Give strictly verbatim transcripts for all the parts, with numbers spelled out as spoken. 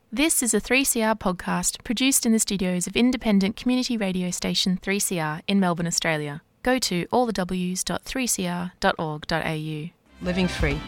This is a three C R podcast produced in the studios of independent community radio station three C R in Melbourne, Australia. Go to all the w s dot three c r dot org dot a u. Living Free.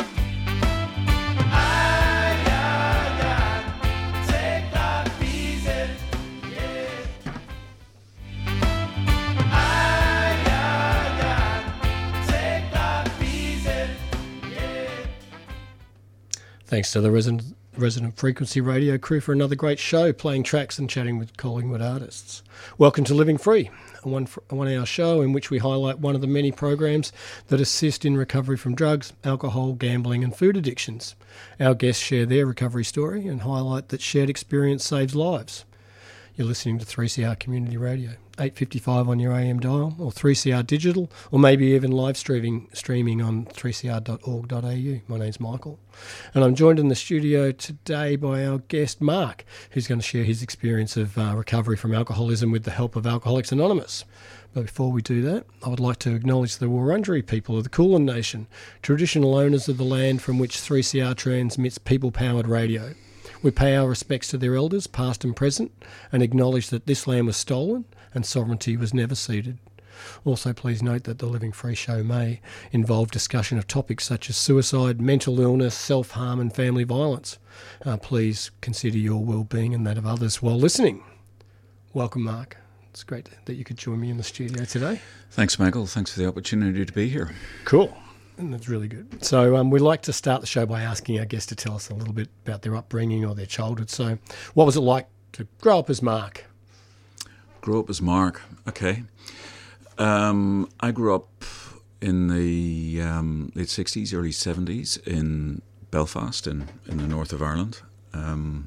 Thanks to the resident, resident Frequency Radio crew for another great show, playing tracks and chatting with Collingwood artists. Welcome to Living Free, a one, a one-hour show in which we highlight one of the many programs that assist in recovery from drugs, alcohol, gambling and food addictions. Our guests share their recovery story and highlight that shared experience saves lives. You're listening to three C R Community Radio, eight fifty-five on your A M dial, or three C R Digital, or maybe even live streaming streaming on three c r dot org dot a u. My name's Michael, and I'm joined in the studio today by our guest Mark, who's going to share his experience of uh, recovery from alcoholism with the help of Alcoholics Anonymous. But before we do that, I would like to acknowledge the Wurundjeri people of the Kulin Nation, traditional owners of the land from which three C R transmits people-powered radio. We pay our respects to their elders, past and present, and acknowledge that this land was stolen and sovereignty was never ceded. Also, please note that the Living Free show may involve discussion of topics such as suicide, mental illness, self-harm and family violence. Uh, please consider your well-being and that of others while listening. Welcome, Mark. It's great that you could join me in the studio today. Thanks, Michael. Thanks for the opportunity to be here. Cool. And that's really good. So um, we'd like to start the show by asking our guests to tell us a little bit about their upbringing or their childhood. So what was it like to grow up as Mark? Grow up as Mark, okay. Um, I grew up in the um, late sixties, early seventies in Belfast in, in the north of Ireland. Um,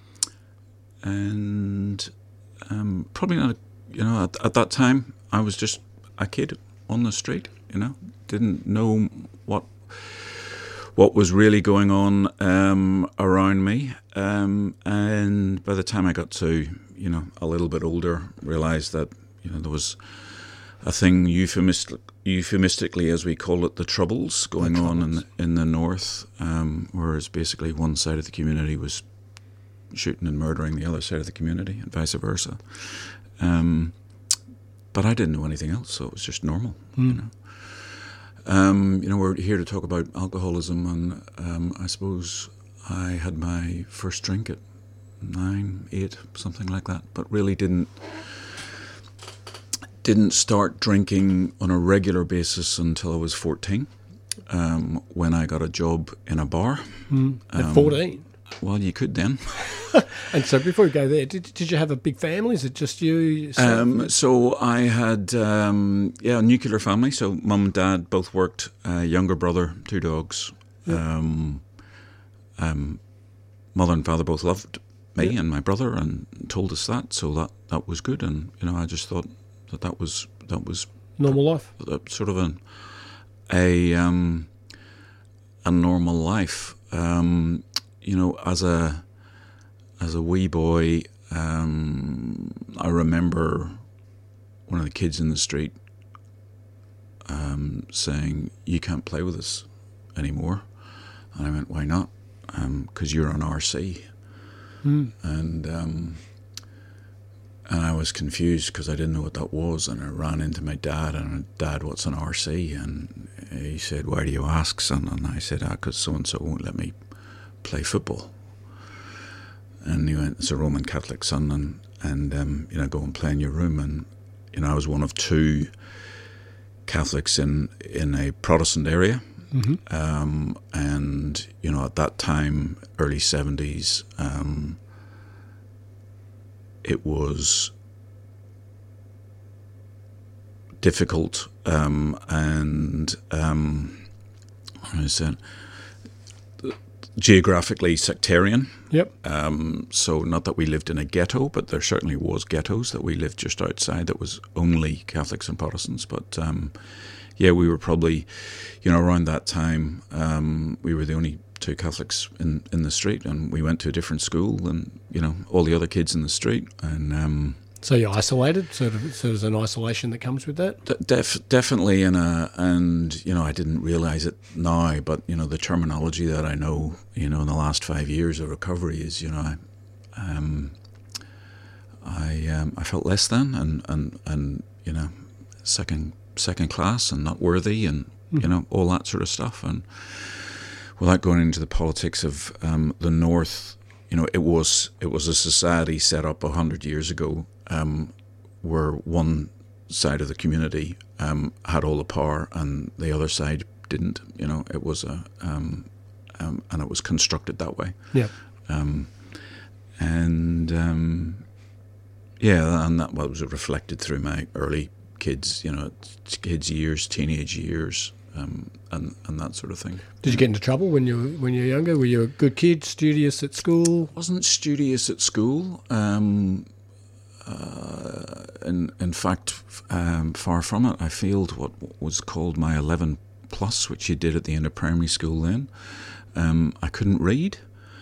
and um, probably not, you know, at, at that time I was just a kid on the street, you know. Didn't know what what was really going on um, around me, um, and by the time I got to you know a little bit older, realised that you know there was a thing euphemistic, euphemistically, as we call it, the troubles going the troubles. on in the, in the north, um, whereas basically one side of the community was shooting and murdering the other side of the community, and vice versa. Um, but I didn't know anything else, so it was just normal, mm. you know. Um, you know, we're here to talk about alcoholism, and um, I suppose I had my first drink at nine, eight, something like that, but really didn't didn't start drinking on a regular basis until I was fourteen, um, when I got a job in a bar. Mm. At um, fourteen? Well, you could then. And so before we go there, did, did you have a big family? Is it just you? Um, so I had, um, yeah, a nuclear family. So mum and dad both worked, uh, younger brother, two dogs. Yep. Um, um, mother and father both loved me yep. and my brother and told us that. So that, that was good. And, you know, I just thought that that was, that was normal life, sort of an, a, um, a normal life. Um, you know, as a, As a wee boy, um, I remember one of the kids in the street um, saying, "You can't play with us anymore." And I went, "Why not?" Because um, you're on R C. Mm. And um, and I was confused because I didn't know what that was. And I ran into my dad and I went, "Dad, what's an R C?" And he said, "Why do you ask, son?" And I said, "Ah, because so-and-so won't let me play football." And he went, "It's a Roman Catholic, son, and, and um, you know, go and play in your room." And, you know, I was one of two Catholics in, in a Protestant area. Mm-hmm. Um, and, you know, at that time, early seventies, um, it was difficult um, and, um, I said, geographically sectarian. Yep. Um, so not that we lived in a ghetto, but there certainly was ghettos that we lived just outside that was only Catholics and Protestants. But um, yeah, we were probably, you know, around that time, um, we were the only two Catholics in, in the street, and we went to a different school than, you know, all the other kids in the street. And um, so you're isolated. So, so there's an isolation that comes with that. Def, definitely, and uh, and you know, I didn't realize it now, but you know, the terminology that I know, you know, in the last five years of recovery is, you know, I, um, I um, I felt less than, and, and, and you know, second second class and not worthy, and mm. you know, all that sort of stuff. And without going into the politics of um, the North, you know, it was it was a society set up a hundred years ago, um, where one side of the community um, had all the power and the other side didn't. You know, it was a um, um, and it was constructed that way. Yeah. Um, and um, yeah, and that was reflected through my early kids, you know, kids' years, teenage years, um, and and that sort of thing. Did you get into trouble when you were, when you were younger? Were you a good kid, studious at school? Wasn't studious at school. Um, uh, in in fact, um, far from it. I failed what was called my eleven plus, which you did at the end of primary school. Then um, I couldn't read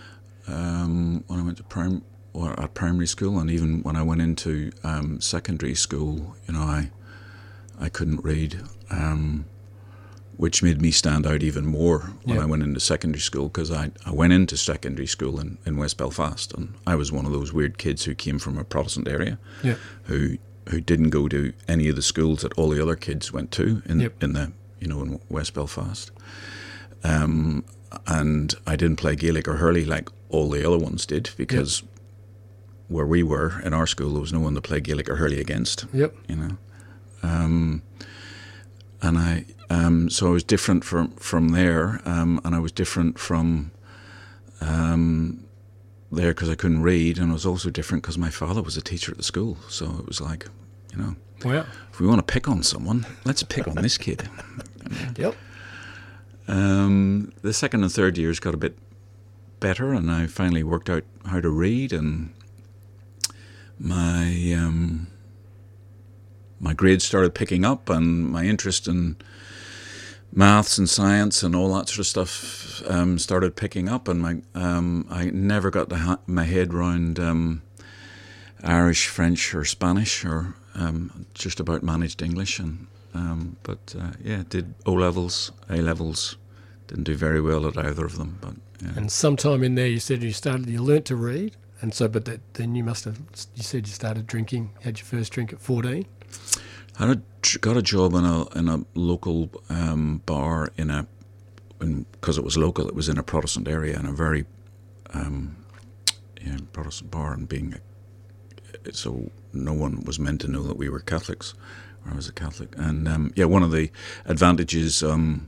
um, when I went to prim or at primary school, and even when I went into um, secondary school, you know, I I couldn't read. Um, which made me stand out even more when yeah. I went into secondary school, because I, I went into secondary school in, in West Belfast, and I was one of those weird kids who came from a Protestant area, yeah. who who didn't go to any of the schools that all the other kids went to in yep. in the you know in West Belfast, um, and I didn't play Gaelic or hurley like all the other ones did, because yep. where we were in our school, there was no one to play Gaelic or hurley against. Yep. You know, um, and I. Um, so I was different from from there, um, and I was different from um, there because I couldn't read, and I was also different because my father was a teacher at the school. So it was like, you know, wow. if we want to pick on someone, let's pick on this kid. Yep. Um, the second and third years got a bit better, and I finally worked out how to read, and my um, my grades started picking up, and my interest in maths and science and all that sort of stuff um, started picking up, and my um, I never got the ha- my head round um, Irish, French, or Spanish, or um, just about managed English. And um, but uh, yeah, did O levels, A levels, didn't do very well at either of them. But yeah. And sometime in there, you said you started, you learnt to read, and so but that, then you must have. You said you started drinking. Had your first drink at fourteen. I had a, got a job in a in a local um, bar in a because it was local. It was in a Protestant area, in a very um, yeah, Protestant bar, and being a, so no one was meant to know that we were Catholics, or I was a Catholic. And um, yeah, one of the advantages um,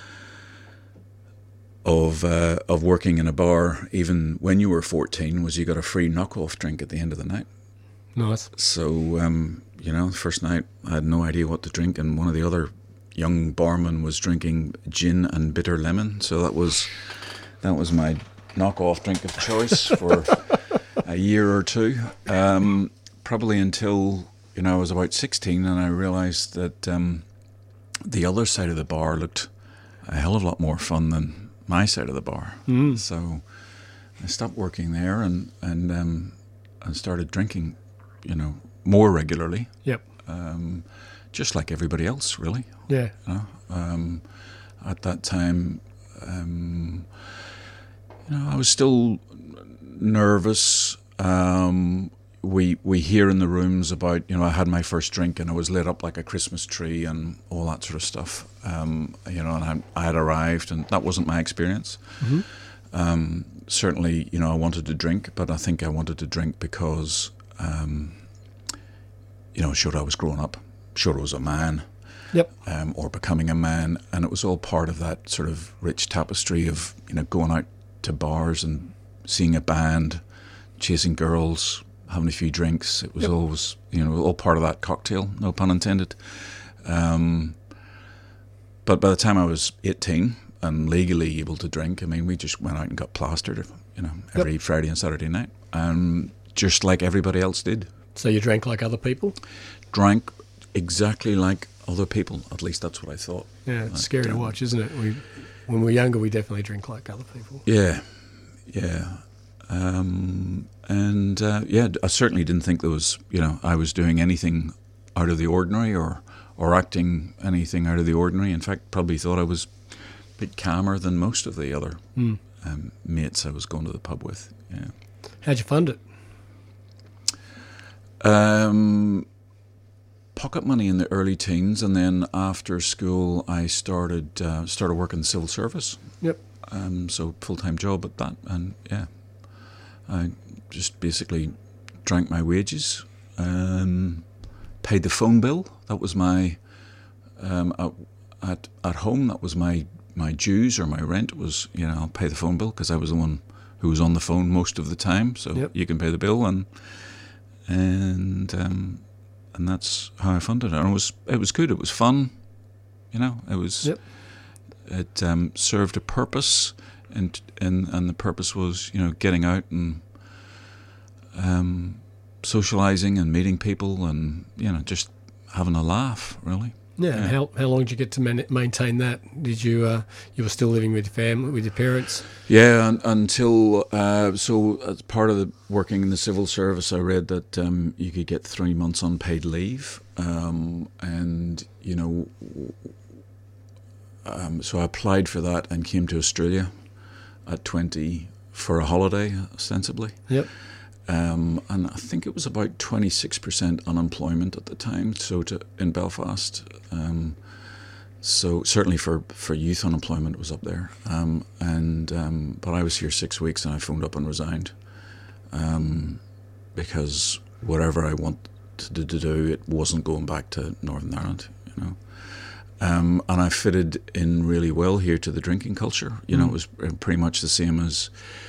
of uh, of working in a bar, even when you were fourteen, was you got a free knockoff drink at the end of the night. Nice. So. Um, You know, first night I had no idea what to drink, and one of the other young barmen was drinking gin and bitter lemon. So that was that was my knockoff drink of choice for a year or two, um, probably until you know I was about sixteen, and I realised that um, the other side of the bar looked a hell of a lot more fun than my side of the bar. Mm. So I stopped working there and and um, and started drinking, you know. More regularly. Yep. Um, just like everybody else, really. Yeah. You know? um, at that time, um, you know, I was still nervous. Um, we we hear in the rooms about, you know, I had my first drink and I was lit up like a Christmas tree and all that sort of stuff. Um, you know, and I, I had arrived, and that wasn't my experience. Mm-hmm. Um, certainly, you know, I wanted to drink, but I think I wanted to drink because. Um, You know, sure I was growing up, sure I was a man, yep, um, or becoming a man, and it was all part of that sort of rich tapestry of, you know, going out to bars and seeing a band, chasing girls, having a few drinks. It was yep. always, you know, all part of that cocktail, no pun intended. Um, but by the time I was eighteen and legally able to drink, I mean, we just went out and got plastered, you know, every yep. Friday and Saturday night, um, just like everybody else did. So you drank like other people? Drank exactly like other people. At least that's what I thought. Yeah, it's like, scary um, to watch, isn't it? We, when we're younger, we definitely drink like other people. Yeah, yeah. Um, and, uh, yeah, I certainly didn't think there was, you know, I was doing anything out of the ordinary or, or acting anything out of the ordinary. In fact, probably thought I was a bit calmer than most of the other mm. um, mates I was going to the pub with. Yeah. How'd you fund it? Um, pocket money in the early teens, and then after school, I started uh, started working in the civil service. Yep. Um, so full time job at that, and yeah, I just basically drank my wages, um, paid the phone bill. That was my um, at, at at home. That was my my dues or my rent. Was, you know, I'll pay the phone bill because I was the one who was on the phone most of the time. So yep. you can pay the bill, and and um, and that's how I funded it. And it was it was good. It was fun. You know, it was. Yep. It um, served a purpose, and and and the purpose was, you know, getting out and um, socializing and meeting people, and, you know, just having a laugh, really. Yeah. Yeah. How how long did you get to man- maintain that? Did you uh, you were still living with your family, with your parents? Yeah, un- until uh, so as part of the working in the civil service, I read that um, you could get three months unpaid leave, um, and you know. Um, so I applied for that and came to Australia at twenty for a holiday, ostensibly. Yep. Um, and I think it was about twenty-six percent unemployment at the time, so to, in Belfast. Um, so certainly for, for youth unemployment, it was up there. Um, and um, but I was here six weeks and I phoned up and resigned um, because whatever I wanted to, to do, it wasn't going back to Northern Ireland, you know. Um, and I fitted in really well here to the drinking culture. You know, mm. It was pretty much the same as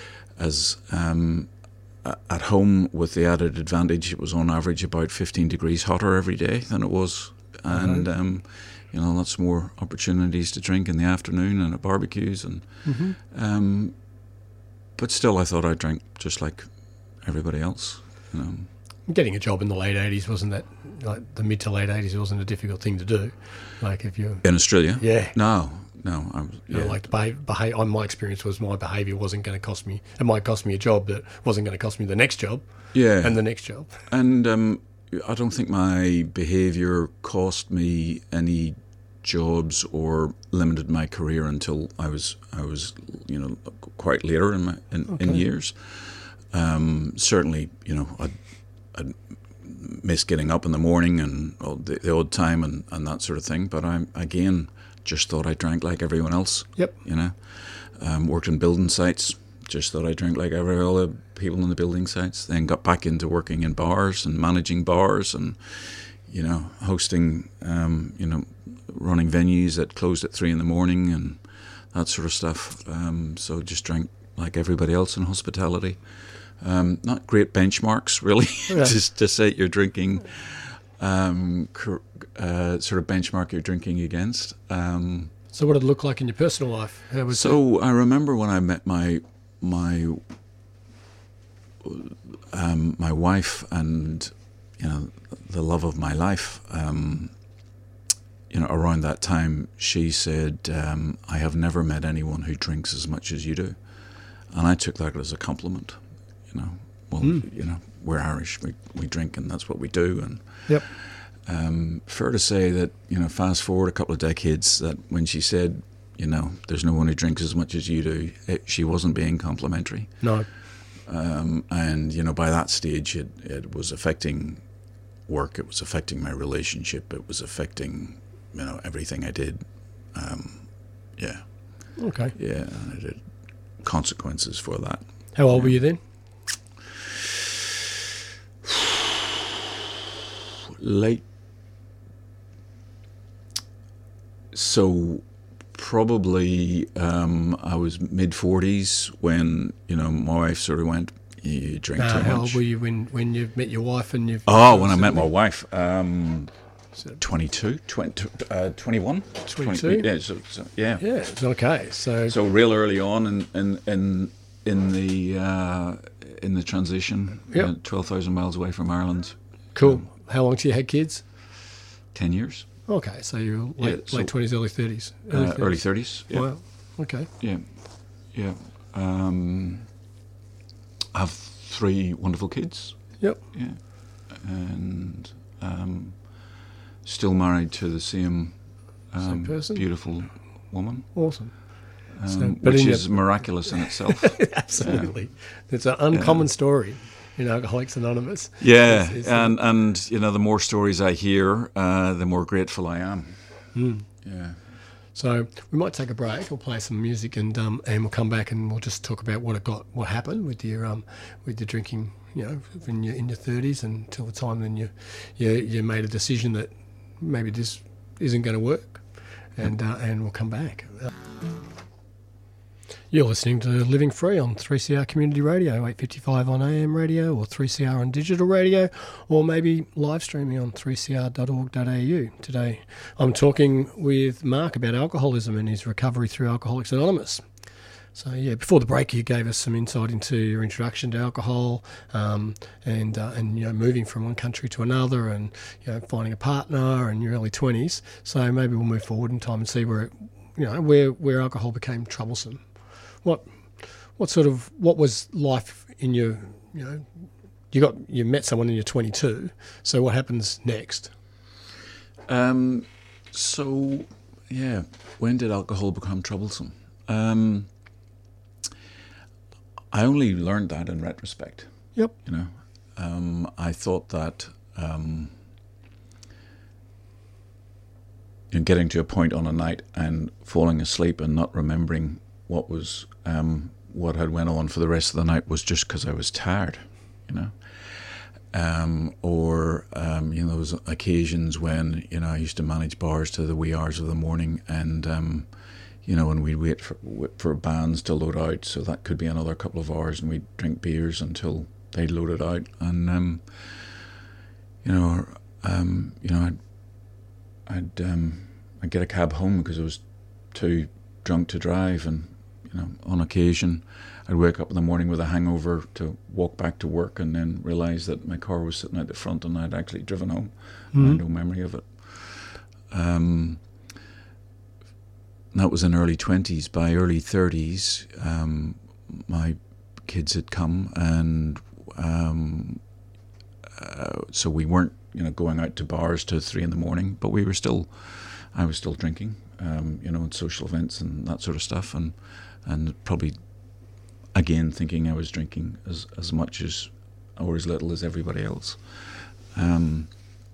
as um, at home, with the added advantage it was on average about fifteen degrees hotter every day than it was, and mm-hmm. um, you know, lots more opportunities to drink in the afternoon and at barbecues, and mm-hmm. um, but still, I thought I drank just like everybody else. You know. Getting a job in the late eighties wasn't that, like the mid to late eighties, wasn't a difficult thing to do. Like if you in Australia, yeah, no, no, I was, yeah. You know, like behave, behave, my experience was my behaviour wasn't going to cost me. It might cost me a job, but wasn't going to cost me the next job. Yeah, and the next job. And um, I don't think my behaviour cost me any jobs or limited my career until I was I was you know quite later in my in, okay. in years. Um, certainly, you know, I'd, I'd miss getting up in the morning and well, the, the odd time and, and that sort of thing. But I again just thought I drank like everyone else. Yep. You know, um, worked in building sites. Just thought I drank like every other people in the building sites. Then got back into working in bars and managing bars and you know hosting um, you know running venues that closed at three in the morning and that sort of stuff. Um, so just drank like everybody else in hospitality. Um, not great benchmarks, really, yeah. just to say you're drinking, um, uh, sort of benchmark you're drinking against. Um, so what did it look like in your personal life? How was so it? I remember when I met my my um, my wife and you know the love of my life. Um, you know, around that time, she said, um, "I have never met anyone who drinks as much as you do," and I took that as a compliment. You know, well, mm. you know, we're Irish. We we drink, and that's what we do. And yep. um, fair to say that you know, fast forward a couple of decades, that when she said, you know, there's no one who drinks as much as you do, it, she wasn't being complimentary. No. Um, and you know, by that stage, it it was affecting work. It was affecting my relationship. It was affecting you know everything I did. Um, yeah. Okay. Yeah, and it had consequences for that. How old yeah. were you then? Late, so probably um, I was mid forties when you know my wife sort of went, "You drink uh, too much." How old were you when, when you met your wife and you've? Oh, when I met my wife, um, twenty-two, twenty, uh, twenty-one, twenty-two. twenty, yeah, so, so, yeah, yeah, it's okay. So, so real early on in in in, in the uh, in the transition, yep. uh, twelve thousand miles away from Ireland. Cool. Um, How long till you had kids? Ten years. Okay, so you're late, yeah, so, late twenties, early thirties. Early, uh, early thirties. Yeah. Wow. Okay. Yeah, yeah. Um, I have three wonderful kids. Yep. Yeah, and um, still married to the same, um, same person. Beautiful woman. Awesome. Um, so, which is your... miraculous in itself. Absolutely, yeah. It's an uncommon uh, story. in Alcoholics Anonymous. Yeah, It's- it's and and you know, the more stories I hear, uh, the more grateful I am. Mm. Yeah. So we might take a break. We'll play some music, and um, and we'll come back and we'll just talk about what it got, what happened with your um, with your drinking. You know, in your in your thirties until the time when you you you made a decision that maybe this isn't going to work, and uh, and we'll come back. You're listening to Living Free on three C R Community Radio, eight fifty-five on A M radio, or three C R on digital radio, or maybe live streaming on three c r dot org dot a u. Today I'm talking with Mark about alcoholism and his recovery through Alcoholics Anonymous. So yeah, before the break, you gave us some insight into your introduction to alcohol, um, and uh, and you know, moving from one country to another, and you know, finding a partner in your early twenties. So maybe we'll move forward in time and see where it, you know where where alcohol became troublesome. What what sort of what was life in your, you know, you got you met someone in your twenty-two. So what happens next? Um. So yeah, when did alcohol become troublesome? Um. I only learned that in retrospect. Yep. You know, um, I thought that um, you know, getting to a point on a night and falling asleep and not remembering what was um, what had went on for the rest of the night was just because I was tired. You know, um, or um, you know, there was occasions when you know I used to manage bars to the wee hours of the morning, and um, you know, and we'd wait for for bands to load out, so that could be another couple of hours, and we'd drink beers until they loaded out, and um, you know, um, you know, I'd I'd um, I'd get a cab home because I was too drunk to drive, and you know, on occasion, I'd wake up in the morning with a hangover to walk back to work, and then realise that my car was sitting out the front, and I'd actually driven home. Mm-hmm. I had no memory of it. Um. That was in early twenties. By early thirties, um, my kids had come, and um, uh, so we weren't, you know, going out to bars till three in the morning. But we were still, I was still drinking, um, you know, at social events and that sort of stuff, and and probably again thinking I was drinking as as much as or as little as everybody else. Um,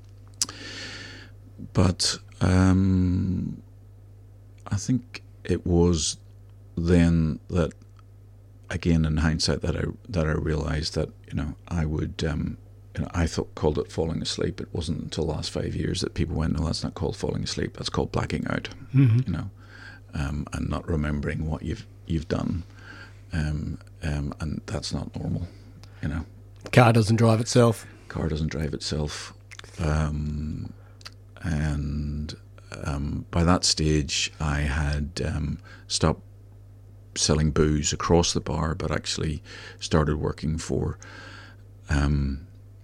but. Um, I think it was then that, again in hindsight, that I that I realised that you know I would um, you know I thought called it falling asleep. It wasn't until the last five years that people went, no, that's not called falling asleep. That's called blacking out. Mm-hmm. You know, um, and not remembering what you've you've done, um, um, and that's not normal. You know, Car doesn't drive itself. Car doesn't drive itself, um, and. Um, by that stage, I had um, stopped selling booze across the bar, but actually started working for um,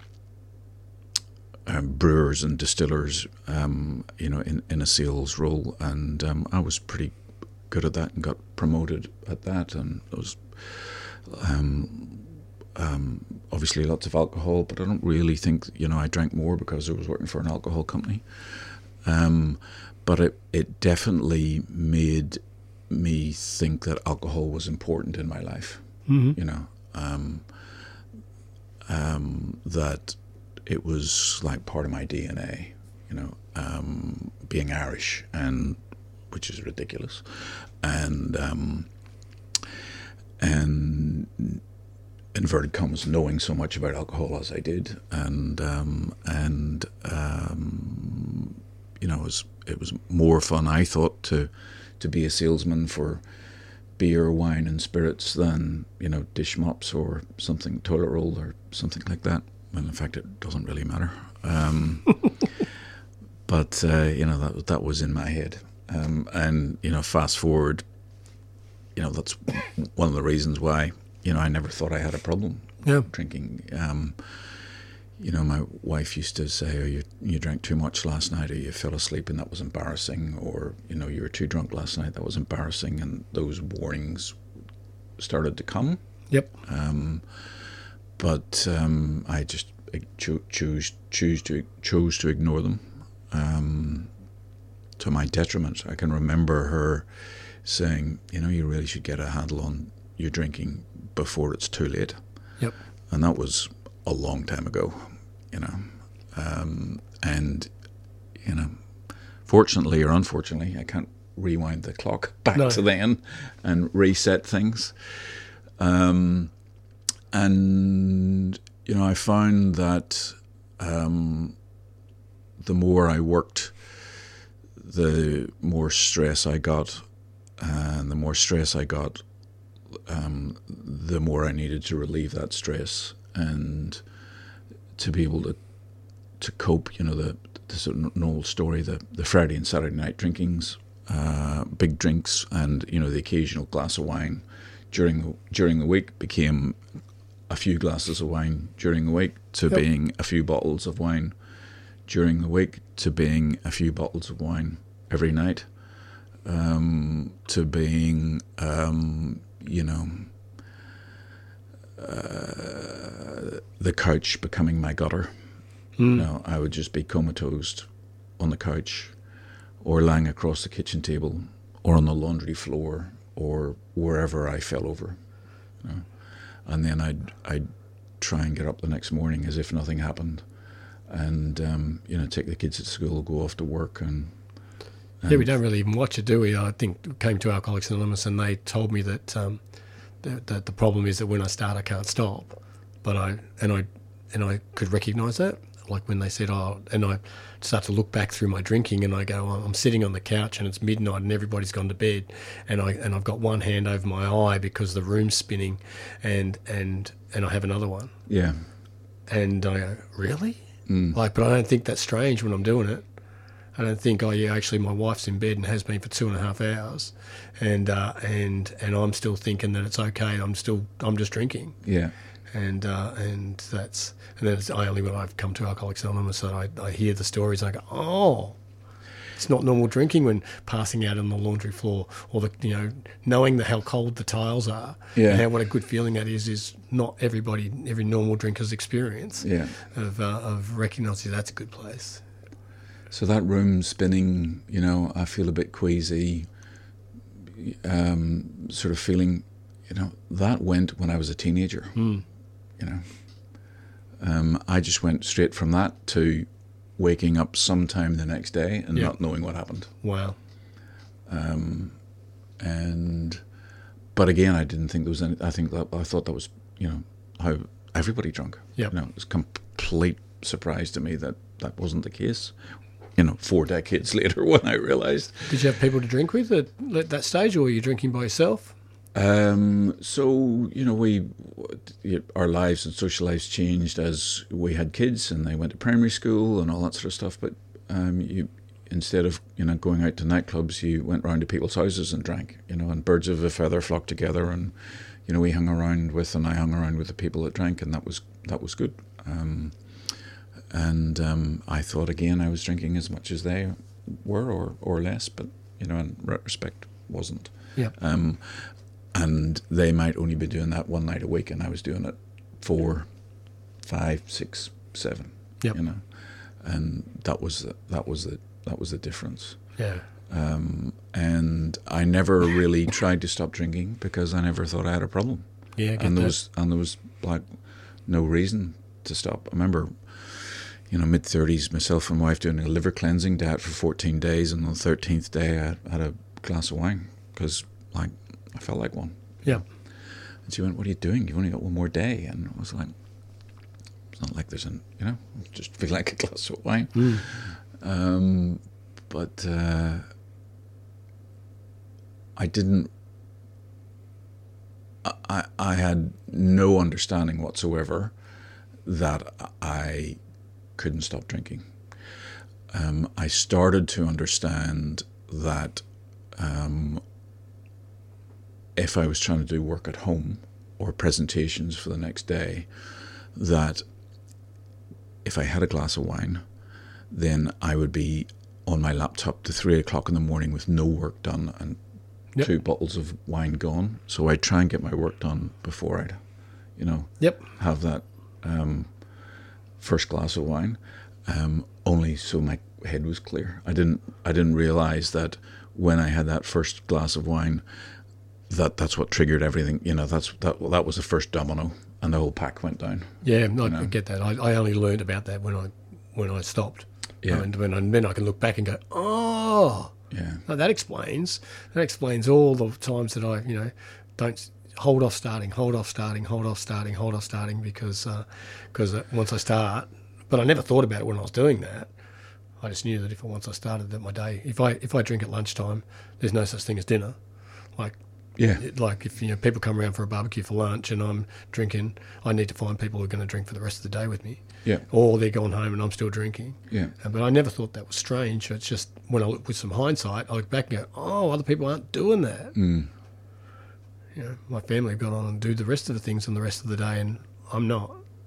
um, brewers and distillers, um, you know, in, in a sales role, and um, I was pretty good at that and got promoted at that, and it was um, um, obviously lots of alcohol, but I don't really think, you know, I drank more because I was working for an alcohol company. Um, but it, it definitely made me think that alcohol was important in my life. Mm-hmm. You know, um, um, that it was like part of my D N A. You know, um, being Irish, and which is ridiculous, and um, and inverted commas, knowing so much about alcohol as I did, and um, and um, you know, it was it was more fun, I thought, to to be a salesman for beer, wine, and spirits than, you know, dish mops or something, toilet roll or something like that. Well, in fact, it doesn't really matter. Um, but uh, you know, that that was in my head, um, and you know, fast forward, you know, that's one of the reasons why, you know, I never thought I had a problem yeah. drinking. Um, you know, my wife used to say, "Oh, you you drank too much last night, or you fell asleep, and that was embarrassing," or, you know, "You were too drunk last night, that was embarrassing," and those warnings started to come. Yep. Um, but um, I just cho- choose choose to chose to ignore them, um, to my detriment. I can remember her saying, "You know, you really should get a handle on your drinking before it's too late." Yep. And that was a long time ago, you know, um, and you know, fortunately or unfortunately, I can't rewind the clock back No. to then and reset things. Um, and you know, I found that um, the more I worked, the more stress I got, and the more stress I got, um, the more I needed to relieve that stress and to be able to to cope. You know, the this an old story, the the Friday and Saturday night drinkings, uh, big drinks, and you know the occasional glass of wine during the during the week became a few glasses of wine during the week to Yep. being a few bottles of wine during the week to being a few bottles of wine every night, um, to being um, you know uh, the couch becoming my gutter. Mm. You know, I would just be comatose on the couch, or lying across the kitchen table, or on the laundry floor, or wherever I fell over. You know? And then I'd I'd try and get up the next morning as if nothing happened, and um, you know, take the kids to school, go off to work, and, and Yeah, we don't really even watch it, do we? I think we came to Alcoholics Anonymous and they told me that um, that, that the problem is that when I start, I can't stop. But I and I and I could recognise that, like when they said, "Oh," and I start to look back through my drinking, and I go, oh, "I'm sitting on the couch and it's midnight and everybody's gone to bed, and I and I've got one hand over my eye because the room's spinning, and and and I have another one." yeah, And I go, "Really?" mm. Like, but I don't think that's strange when I'm doing it. I don't think, oh yeah, actually my wife's in bed and has been for two and a half hours, and uh, and and I'm still thinking that it's okay. I'm still I'm just drinking, yeah, and uh, and that's and then it's I only when I've come to Alcoholics Anonymous that I, I hear the stories and I go, oh, it's not normal drinking when passing out on the laundry floor, or the you know knowing the, how cold the tiles are, Yeah. and how what a good feeling that is is not everybody every normal drinker's experience yeah. of uh, of recognising that's a good place. So that room spinning, you know, I feel a bit queasy, um, sort of feeling, you know, that went when I was a teenager, Mm. you know. Um, I just went straight from that to waking up sometime the next day and Yeah. not knowing what happened. Wow. Um, and, but again, I didn't think there was any, I think that, I thought that was, you know, how everybody drunk. Yep. You know, it was a complete surprise to me that that wasn't the case. You know, four decades later when I realised. Did you have people to drink with at, at that stage, or were you drinking by yourself? Um, so, you know, we, our lives and social lives changed as we had kids and they went to primary school and all that sort of stuff. But um, you, instead of, you know, going out to nightclubs, you went round to people's houses and drank, you know, and birds of a feather flocked together. And, you know, we hung around with, and I hung around with the people that drank, and that was, that was good. Um, And um, I thought, again, I was drinking as much as they were, or, or less, but, you know, in retrospect, wasn't. Yeah. Um, and they might only be doing that one night a week, and I was doing it four, five, six, seven. Yep. You know, and that was the, that was the that was the difference. Yeah. Um, and I never really tried to stop drinking because I never thought I had a problem. Yeah. I get And there that. was and there was like no reason to stop. I remember, you know, mid thirties, myself and my wife doing a liver cleansing diet for fourteen days, and on the thirteenth day I had a glass of wine because, like, I felt like one. Yeah. And she went, "What are you doing? You've only got one more day." And I was like, "It's not like there's an, you know, just feel like a glass of wine." Mm. Um, but uh, I didn't. I I had no understanding whatsoever that I couldn't stop drinking. Um, I started to understand that um, if I was trying to do work at home or presentations for the next day, that if I had a glass of wine, then I would be on my laptop to three o'clock in the morning with no work done and Yep. two bottles of wine gone. So I'd try and get my work done before I'd, you know, Yep. have that um, first glass of wine, um, only so my head was clear. I didn't I didn't realize that when I had that first glass of wine, that that's what triggered everything. You know, that's that that was the first domino, and the whole pack went down. Yeah, I know. get that. I, I only learned about that when I when I stopped. Yeah. And when I, then I can look back and go, oh, Yeah. no, that explains that explains all the times that I, you know, don't hold off starting, hold off starting, hold off starting, hold off starting because because uh, once I start, but I never thought about it when I was doing that. I just knew that if I, once I started that my day, if I if I drink at lunchtime, there's no such thing as dinner. Like Yeah. it- like if you know people come around for a barbecue for lunch and I'm drinking, I need to find people who are going to drink for the rest of the day with me. Yeah. Or they're going home and I'm still drinking. Yeah. Uh, But I never thought that was strange. It's just when I look with some hindsight, I look back and go, oh, other people aren't doing that. Mm. You know, my family have gone on and do the rest of the things on the rest of the day, and I'm not.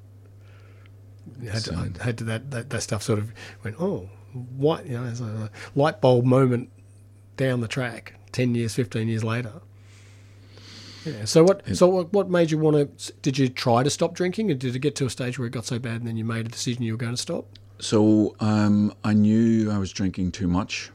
I had to, Same. I had to that, that that stuff sort of went, oh, what you know, it's a light bulb moment down the track, ten years, fifteen years later. Yeah. So what? So what, what made you want to? Did you try to stop drinking, or did it get to a stage where it got so bad, and then you made a decision you were going to stop? So um, I knew I was drinking too much.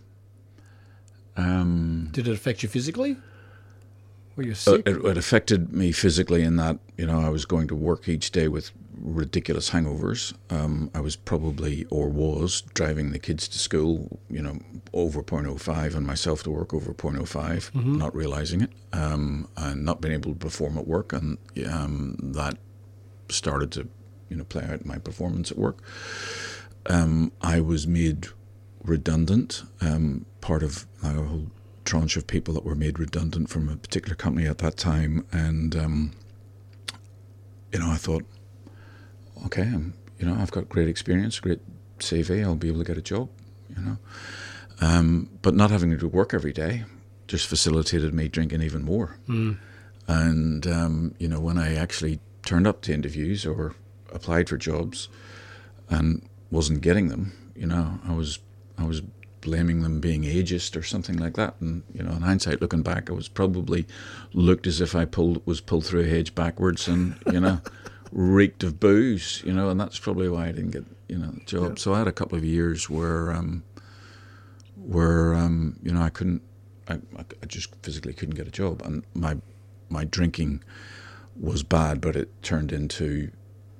Um, Did it affect you physically? Were you Uh, sick? It, it affected me physically in that, you know, I was going to work each day with ridiculous hangovers. Um, I was probably, or was, driving the kids to school, you know, over point oh five and myself to work over point oh five, not realising it, um, and not being able to perform at work. And um, that started to, you know, play out in my performance at work. Um, I was made redundant, um, part of a whole tranche of people that were made redundant from a particular company at that time, and um, you know, I thought, okay, I'm, you know, I've got great experience, great C V, I'll be able to get a job, you know, um, but not having to do work every day just facilitated me drinking even more. Mm. And um, you know, when I actually turned up to interviews or applied for jobs and wasn't getting them, you know, I was I was blaming them being ageist or something like that. And you know, in hindsight, looking back, I was probably looked as if I pulled was pulled through a hedge backwards, and you know, reeked of booze. You know, and that's probably why I didn't get you know the job. Yep. So I had a couple of years where um, where um, you know I couldn't, I, I just physically couldn't get a job, and my my drinking was bad, but it turned into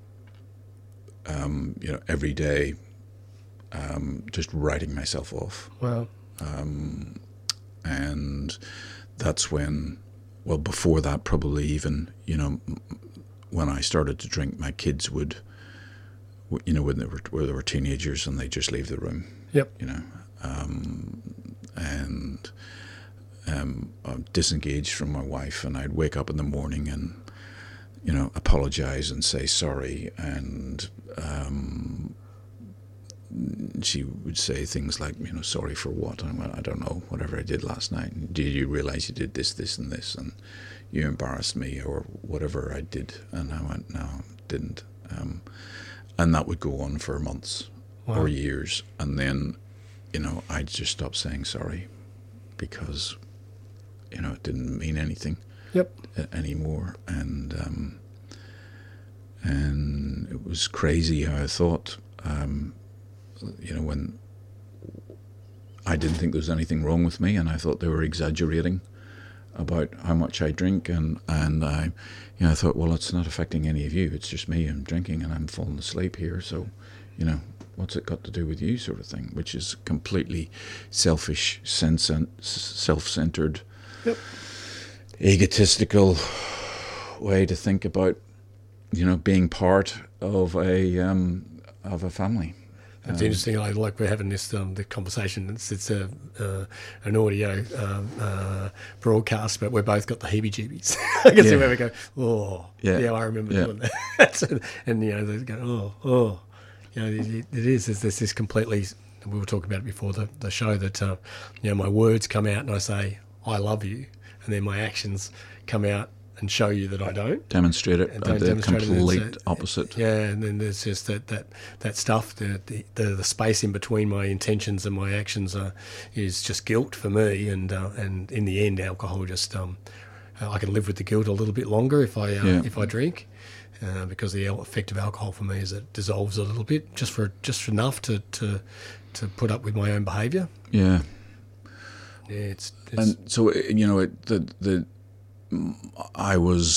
um, you know every day. Um, just writing myself off. Wow. Um, and that's when, well, before that, probably even, you know, when I started to drink, my kids would, you know, when they were, when they were teenagers and they just leave the room. Yep. You know, um, and um, I'm disengaged from my wife, and I'd wake up in the morning and, you know, apologize and say sorry, and um, she would say things like, you know, sorry for what? And I went, I don't know, whatever I did last night. Did you realize you did this, this, and this, and you embarrassed me, or whatever I did? And I went, no, didn't. Um, and that would go on for months Wow. or years. And then, you know, I'd just stop saying sorry because, you know, it didn't mean anything Yep. anymore. And um, and it was crazy how I thought, um, you know, when I didn't think there was anything wrong with me, and I thought they were exaggerating about how much I drink, and and I, you know, I thought, well, it's not affecting any of you. It's just me. I'm drinking and I'm falling asleep here. So, you know, what's it got to do with you, sort of thing? Which is completely selfish, sense, self-centered, Yep. egotistical way to think about, you know, being part of a um, of a family. It's Um, interesting. I like we're having this um, the conversation. It's it's a uh, an audio um, uh, broadcast, but we've both got the heebie-jeebies. I can see Yeah. where we go. Oh, Yeah. yeah, I remember Yeah. doing that. and, and you know, they go, oh, oh, you know, it, it is. There's this, this completely. We were talking about it before the the show that uh, you know, my words come out and I say I love you, and then my actions come out and show you that I don't. demonstrate it And at don't the demonstrate it, and complete it's, uh, opposite. Yeah, and then there's just that that, that stuff, the, the the the space in between my intentions and my actions uh, is just guilt for me, and uh, and in the end, alcohol just um, I can live with the guilt a little bit longer if I uh, Yeah. if I drink, uh, because the effect of alcohol for me is it dissolves a little bit, just for just enough to to, to put up with my own behaviour. Yeah. Yeah, it's, it's And so, you know, it, the the I was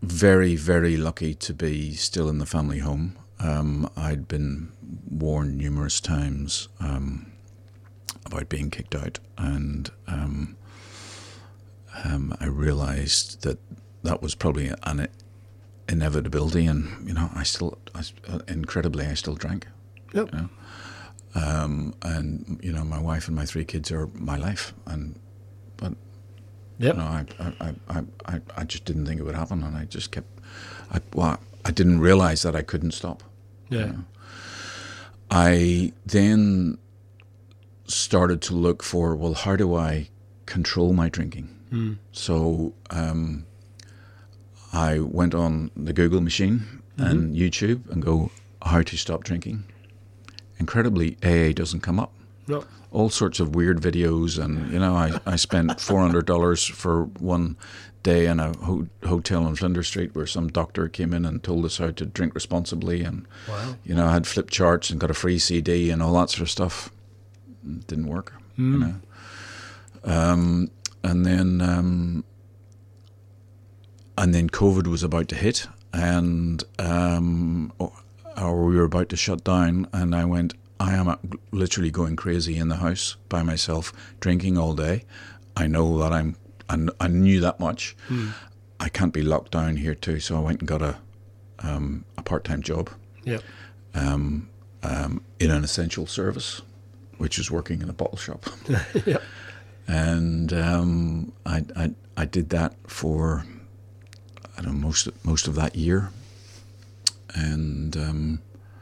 very, very lucky to be still in the family home. Um, I'd been warned numerous times um, about being kicked out, and um, um, I realised that that was probably an inevitability. And you know, I still, I, incredibly, I still drank. Yep. You know? um, and you know, my wife and my three kids are my life, and but yep. you know, I, I, I, I, I just didn't think it would happen, and I just kept. I, well, I didn't realise that I couldn't stop. Yeah. You know? I then started to look for, well, how do I control my drinking? Mm. So um, I went on the Google machine mm-hmm. and YouTube and go, how to stop drinking. Incredibly, A A doesn't come up. No. All sorts of weird videos, and you know, I, I spent four hundred dollars for one day in a ho- hotel on Flinders Street where some doctor came in and told us how to drink responsibly, and wow. you know, I had flip charts and got a free C D and all that sort of stuff. It didn't work, mm. you know. Um, and then um, and then COVID was about to hit, and um, or we were about to shut down, and I went, I am literally going crazy in the house by myself, drinking all day. I know that I'm, I, I knew that much. Mm. I can't be locked down here too, so I went and got a um, a part-time job yep. um, um, in an essential service, which is working in a bottle shop. Yep. And um, I, I I did that for I don't know most most of that year, and. Um,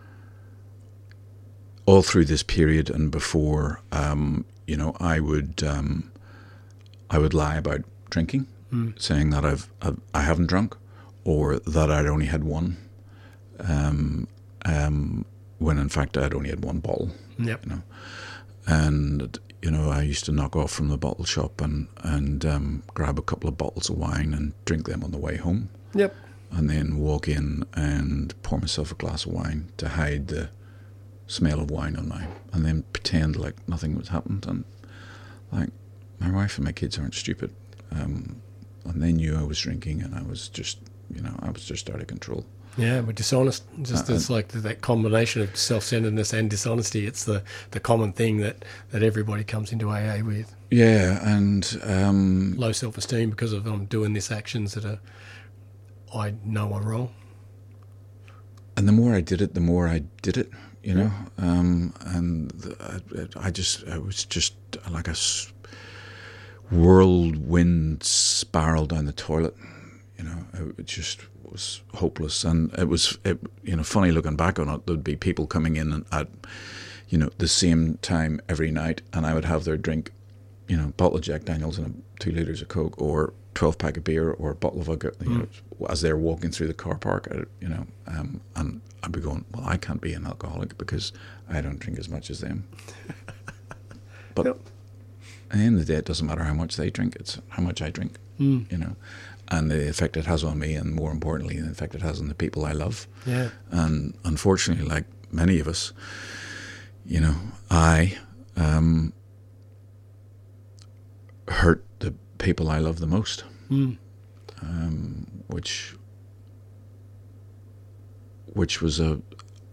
all through this period and before, um, you know, I would um, I would lie about drinking, mm. saying that I've, I've I haven't drunk, or that I'd only had one, um, um, when in fact I'd only had one bottle. Yep. You know, and you know, I used to knock off from the bottle shop and and um, grab a couple of bottles of wine and drink them on the way home. Yep. And then walk in and pour myself a glass of wine to hide the smell of wine on my, and then pretend like nothing was happened, and like my wife and my kids aren't stupid, um, and they knew I was drinking, and I was just, you know, I was just out of control. Yeah, we're dishonest. Just Uh, it's like that combination of self-centeredness and dishonesty. It's the, the common thing that, that everybody comes into A A with. Yeah, and um, low self-esteem because of I'm doing these actions that are I know I'm wrong. And the more I did it, the more I did it. You know, um, and the, I, I just, I was just like a s- whirlwind spiral down the toilet. You know, it just was hopeless, and it was, it, you know, funny looking back on it. There'd be people coming in at, you know, the same time every night, and I would have their drink, you know, bottle of Jack Daniels and a, two liters of Coke, or twelve pack of beer, or a bottle of vodka, you mm. know, as they're walking through the car park, you know, um, and I'd be going, well, I can't be an alcoholic because I don't drink as much as them. But yep. At the end of the day, it doesn't matter how much they drink, it's how much I drink, mm. you know, and the effect it has on me, and more importantly, the effect it has on the people I love. Yeah. And unfortunately, like many of us, you know, I um, hurt the people I love the most, mm. um, which... which was a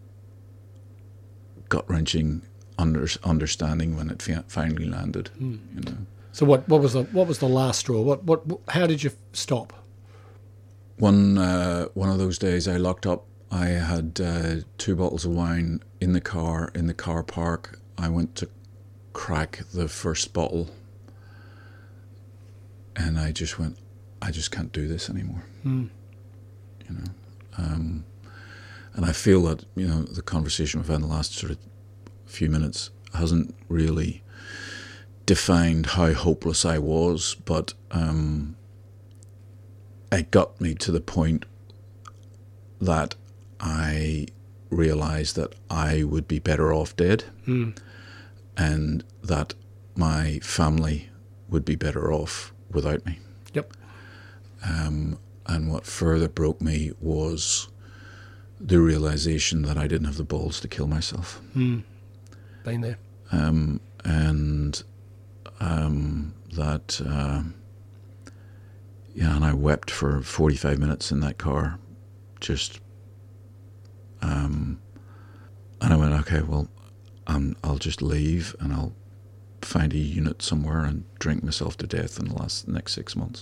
gut-wrenching under, understanding when it fi- finally landed. Mm. You know. So what, what was the what was the last straw? What what how did you stop? One uh, one of those days, I locked up. I had uh, two bottles of wine in the car in the car park. I went to crack the first bottle, and I just went, I just can't do this anymore. Mm. You know. Um, And I feel that, you know, the conversation we've had in the last sort of few minutes hasn't really defined how hopeless I was, but um, it got me to the point that I realised that I would be better off dead, mm. and that my family would be better off without me. Yep. Um, and what further broke me was the realization that I didn't have the balls to kill myself. Mm. Been there. Um, and um, that, uh, yeah, and I wept for forty-five minutes in that car, just, um, and I went, okay, well, um, I'll just leave and I'll find a unit somewhere and drink myself to death in the last the next six months.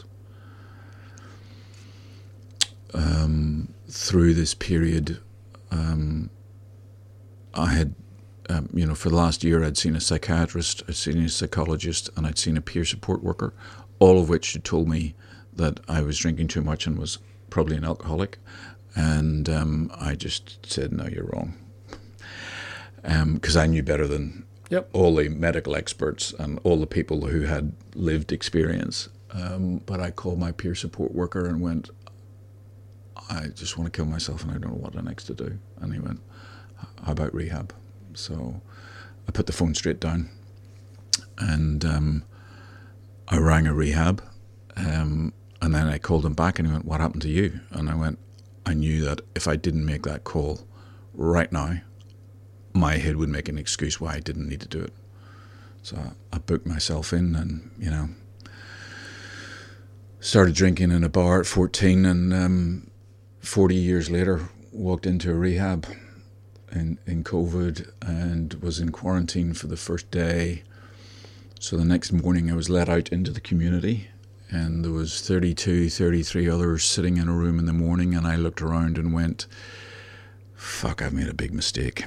Um, through this period, um, I had, um, you know, for the last year I'd seen a psychiatrist, I'd seen a psychologist, and I'd seen a peer support worker, all of which had told me that I was drinking too much and was probably an alcoholic. And um, I just said, no, you're wrong. Because um, I knew better than yep. all the medical experts and all the people who had lived experience. Um, but I called my peer support worker and went, I just want to kill myself and I don't know what the next to do. And he went, how about rehab? So I put the phone straight down and um, I rang a rehab. Um, and then I called him back and he went, what happened to you? And I went, I knew that if I didn't make that call right now, my head would make an excuse why I didn't need to do it. So I booked myself in and, you know, started drinking in a bar at fourteen and um, forty years later walked into a rehab in, in COVID and was in quarantine for the first day. So the next morning I was let out into the community and there was thirty-two, thirty-three others sitting in a room in the morning and I looked around and went, fuck, I've made a big mistake.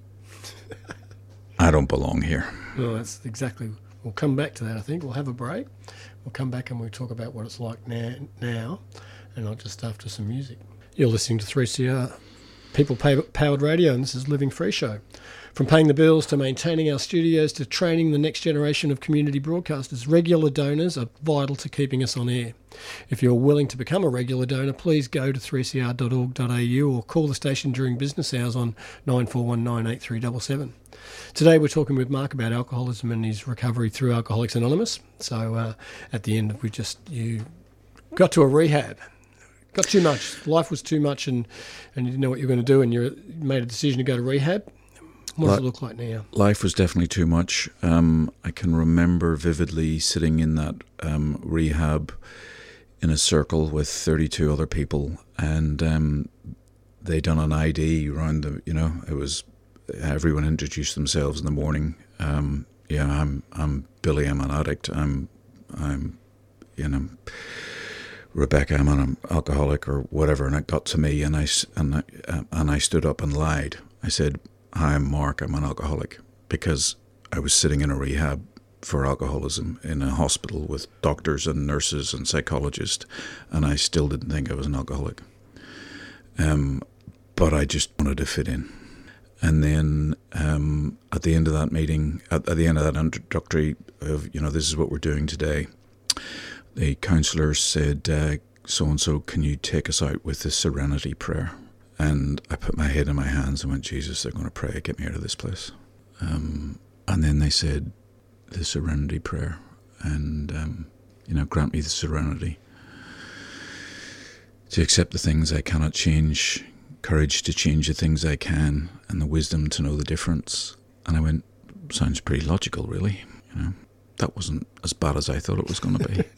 I don't belong here. Well, that's exactly, we'll come back to that, I think. We'll have a break. We'll come back and we'll talk about what it's like now, now and not just after some music. You're listening to three C R People Powered Radio, and this is Living Free Show. From paying the bills to maintaining our studios to training the next generation of community broadcasters, regular donors are vital to keeping us on air. If you're willing to become a regular donor, please go to three c r dot org dot a u or call the station during business hours on nine four one nine eight three seven seven. Today we're talking with Mark about alcoholism and his recovery through Alcoholics Anonymous. So uh, at the end, we just you got to a rehab. Got too much. Life was too much and, and you didn't know what you were going to do and you made a decision to go to rehab. What does it look like now? Life was definitely too much. Um, I can remember vividly sitting in that um, rehab in a circle with thirty-two other people, and um, they done an I D around the. You know, it was everyone introduced themselves in the morning. Um, yeah, I'm I'm Billy. I'm an addict. I'm I'm you know Rebecca. I'm an alcoholic or whatever. And it got to me, and I and I, and I stood up and lied. I said, hi, I'm Mark, I'm an alcoholic, because I was sitting in a rehab for alcoholism in a hospital with doctors and nurses and psychologists, and I still didn't think I was an alcoholic. Um, but I just wanted to fit in. And then um, at the end of that meeting, at, at the end of that introductory of, you know, this is what we're doing today, the counsellor said, uh, so-and-so, can you take us out with the Serenity Prayer? And I put my head in my hands and went, Jesus, they're going to pray, get me out of this place. Um, and then they said, the Serenity Prayer, and, um, you know, grant me the serenity to accept the things I cannot change, courage to change the things I can, and the wisdom to know the difference. And I went, sounds pretty logical, really. You know, that wasn't as bad as I thought it was going to be.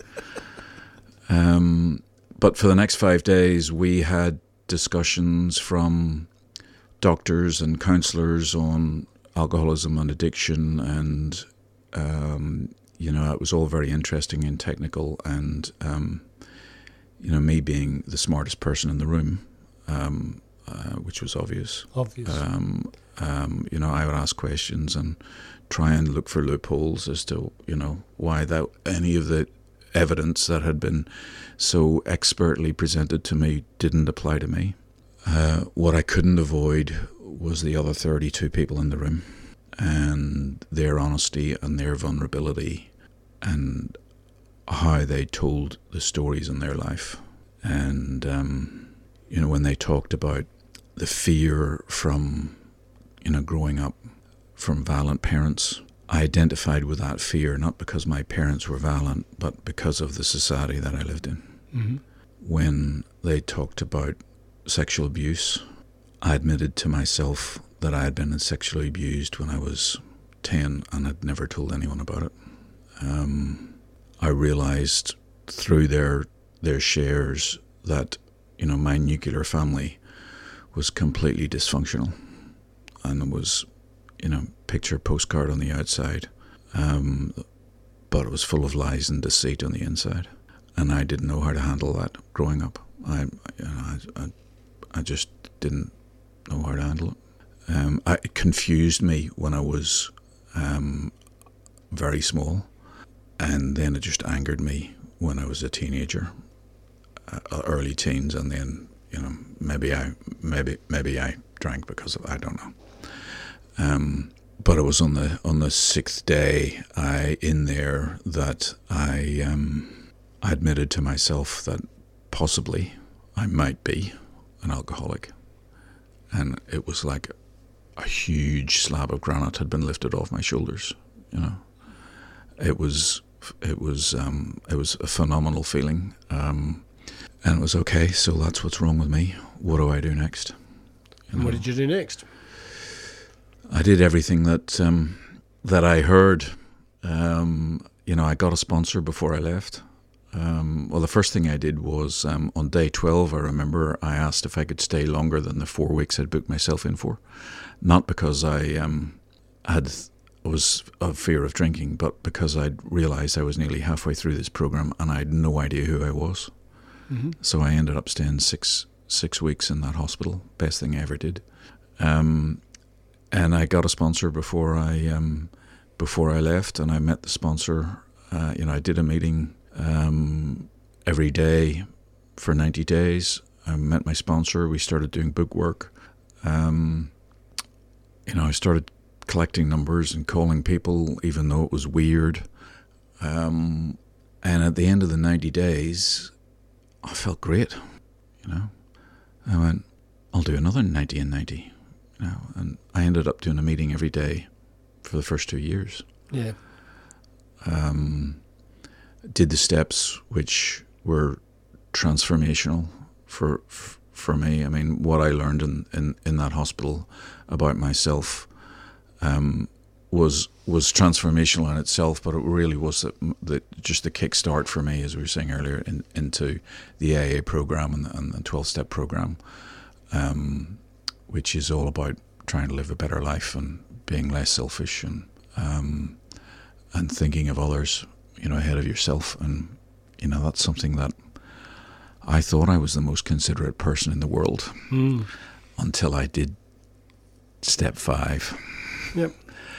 um, but for the next five days, we had discussions from doctors and counsellors on alcoholism and addiction, and um, you know, it was all very interesting and technical, and um, you know, me being the smartest person in the room, um, uh, which was obvious. Obvious. Um, um, you know, I would ask questions and try and look for loopholes as to, you know, why that any of the evidence that had been so expertly presented to me didn't apply to me. Uh, what I couldn't avoid was the other thirty-two people in the room and their honesty and their vulnerability and how they told the stories in their life. And, um, you know, when they talked about the fear from, you know, growing up from violent parents, I identified with that fear, not because my parents were violent, but because of the society that I lived in. Mm-hmm. When they talked about sexual abuse, I admitted to myself that I had been sexually abused when I was ten and had never told anyone about it. Um, I realized through their their shares that, you know, my nuclear family was completely dysfunctional, and it was, you know, picture postcard on the outside, um, but it was full of lies and deceit on the inside, and I didn't know how to handle that growing up. I, you know, I, I, I just didn't know how to handle it. Um, I, it confused me when I was um, very small, and then it just angered me when I was a teenager, uh, early teens, and then, you know, maybe I maybe maybe I drank because of, I don't know. Um, but it was on the on the sixth day I in there that I um, I admitted to myself that possibly I might be an alcoholic, and it was like a huge slab of granite had been lifted off my shoulders. You know, it was it was um, it was a phenomenal feeling. Um, And it was, okay, so that's what's wrong with me. What do I do next? You and know, what did you do next? I did everything that um, that I heard. Um, you know, I got a sponsor before I left. Um, well, the first thing I did was um, on day twelve, I remember I asked if I could stay longer than the four weeks I'd booked myself in for. Not because I um, had was of fear of drinking, but because I'd realised I was nearly halfway through this program and I had no idea who I was. Mm-hmm. So I ended up staying six six weeks in that hospital. Best thing I ever did. Um, and I got a sponsor before I um, before I left, and I met the sponsor. Uh, you know, I did a meeting um, every day for ninety days. I met my sponsor. We started doing book work. Um, you know, I started collecting numbers and calling people, even though it was weird. Um, and at the end of the ninety days, I felt great, you know. I went, I'll do another ninety and ninety, you know. And I ended up doing a meeting every day for the first two years. Yeah. Um, did the steps, which were transformational for for me. I mean, what I learned in, in, in that hospital about myself um, was was transformational in itself, but it really was the, the, just the kickstart for me, as we were saying earlier, in, into the A A program and the, and the twelve-step program, um, which is all about trying to live a better life and being less selfish and um, and thinking of others, you know, ahead of yourself. And, you know, that's something that I thought I was the most considerate person in the world mm. until I did step five. Yep.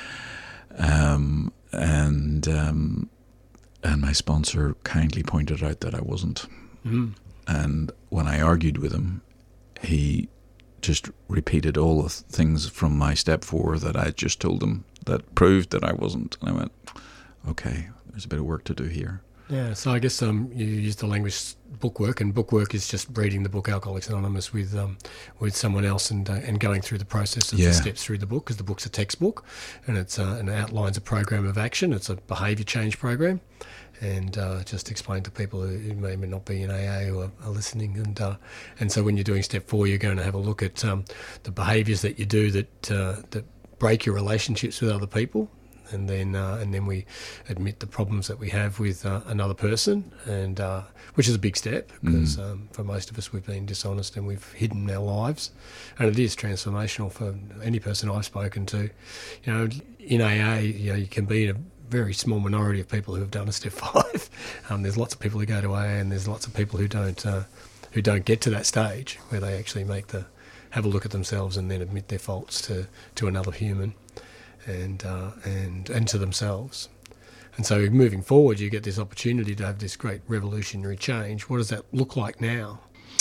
Um, and um, and my sponsor kindly pointed out that I wasn't. Mm. And when I argued with him, he just repeated all the things from my step four that I just told him that proved that I wasn't. And I went, okay, there's a bit of work to do here. Yeah, so I guess um, you use the language bookwork, and bookwork is just reading the book Alcoholics Anonymous with um, with someone else and uh, and going through the process of yeah. the steps through the book, because the book's a textbook, and it's uh, and it outlines a program of action. It's a behaviour change program, and uh, just explain to people who may not be in A A or are listening. And uh, and so when you're doing step four, you're going to have a look at um, the behaviours that you do that uh, that break your relationships with other people. And then, uh, and then we admit the problems that we have with uh, another person, and uh, which is a big step, because mm. um, for most of us we've been dishonest and we've hidden our lives, and it is transformational for any person I've spoken to. You know, in A A, you know, you can be in a very small minority of people who have done a step five. Um, there's lots of people who go to A A, and there's lots of people who don't uh, who don't get to that stage where they actually make the have a look at themselves and then admit their faults to to another human. And, uh, and and to themselves. And so moving forward, you get this opportunity to have this great revolutionary change. What does that look like now?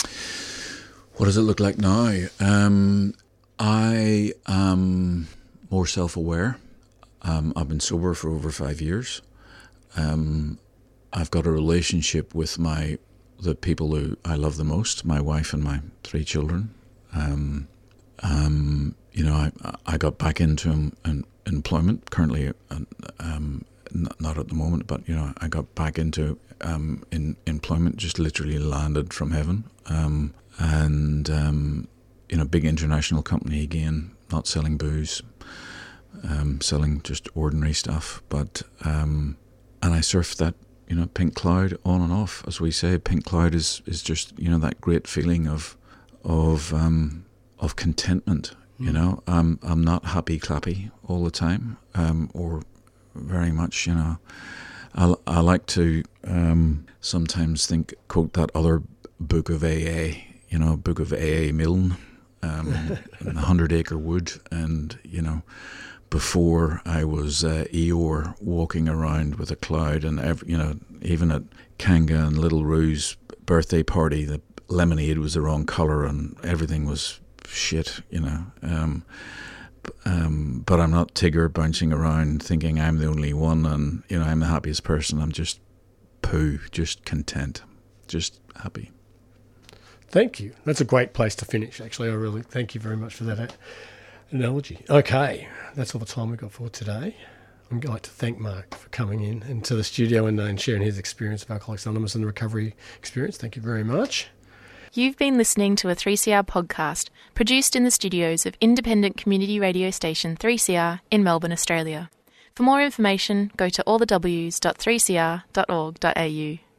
What does it look like now? Um, I am more self-aware. Um, I've been sober for over five years. Um, I've got a relationship with my the people who I love the most, my wife and my three children. Um, um, you know, I I got back into an, an employment currently, um, not, not at the moment, but you know, I got back into um, in employment, just literally landed from heaven, um, and um, you know, big international company again, not selling booze, um, selling just ordinary stuff, but um, and I surfed that, you know, pink cloud on and off, as we say. Pink cloud is, is just, you know, that great feeling of of um, of contentment. Mm. You know, I'm I'm not happy clappy all the time, um, or very much. You know, I I like to um, sometimes think quote that other book of A A. You know, book of A A Milne, um, in the Hundred Acre Wood, and you know. Before I was uh, Eeyore walking around with a cloud, and every, you know, even at Kanga and Little Rue's birthday party, the lemonade was the wrong colour and everything was shit, you know. Um, um, but I'm not Tigger bouncing around thinking I'm the only one and, you know, I'm the happiest person. I'm just poo, just content, just happy. Thank you. That's a great place to finish, actually. I really thank you very much for that analogy. Okay, that's all the time we've got for today. I'd like to thank Mark for coming in into the studio and, uh, and sharing his experience of Alcoholics Anonymous and the recovery experience. Thank you very much. You've been listening to a three C R podcast produced in the studios of independent community radio station three C R in Melbourne, Australia. For more information, go to all the w s dot three c r dot org dot a u.